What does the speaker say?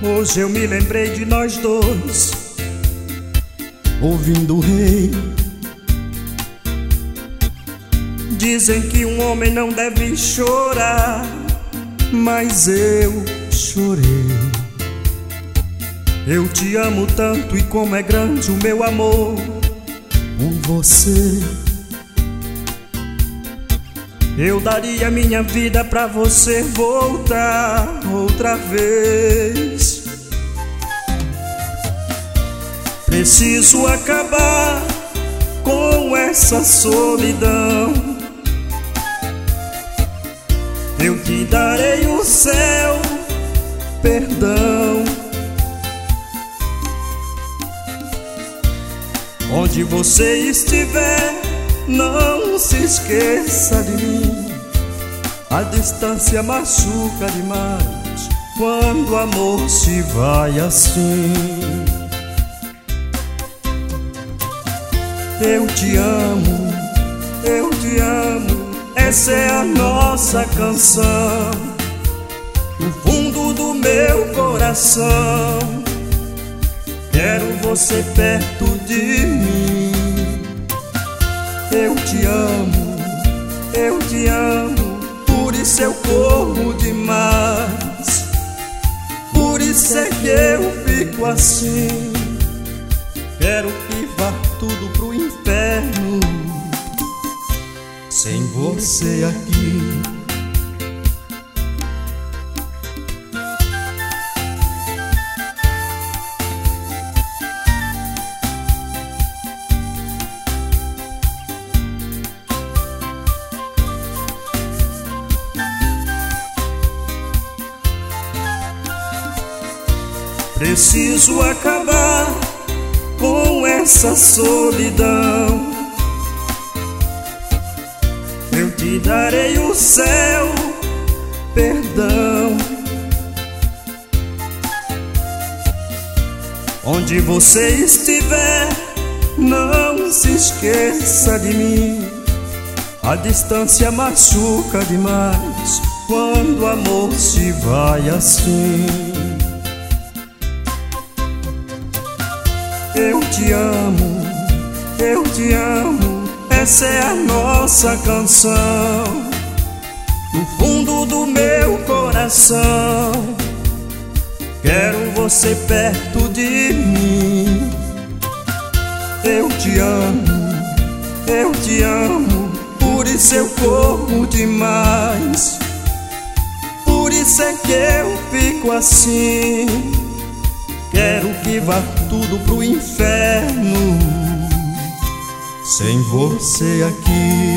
Hoje eu me lembrei de nós dois, ouvindo o rei. Dizem que um homem não deve chorar, mas eu chorei. Eu te amo tanto e como é grande o meu amor por você. Eu daria minha vida pra você voltar outra vez. Preciso acabar com essa solidão. Eu te darei o céu, perdão. Onde você estiver, não se esqueça de mim. A distância machuca demais quando o amor se vai assim. Eu te amo, eu te amo, essa é a nossa canção, no fundo do meu coração. Quero você perto de mim. Eu te amo, por isso eu corro demais. Por isso é que eu fico assim. Quero que vá tudo pro inferno sem você aqui. Preciso acabar com essa solidão. Eu te darei o céu, perdão. Onde você estiver, não se esqueça de mim. A distância machuca demais quando o amor se vai assim. Eu te amo, essa é a nossa canção, no fundo do meu coração. Quero você perto de mim. Eu te amo, por isso eu corro demais. Por isso é que eu fico assim. Quero que vá tudo pro inferno sem você aqui.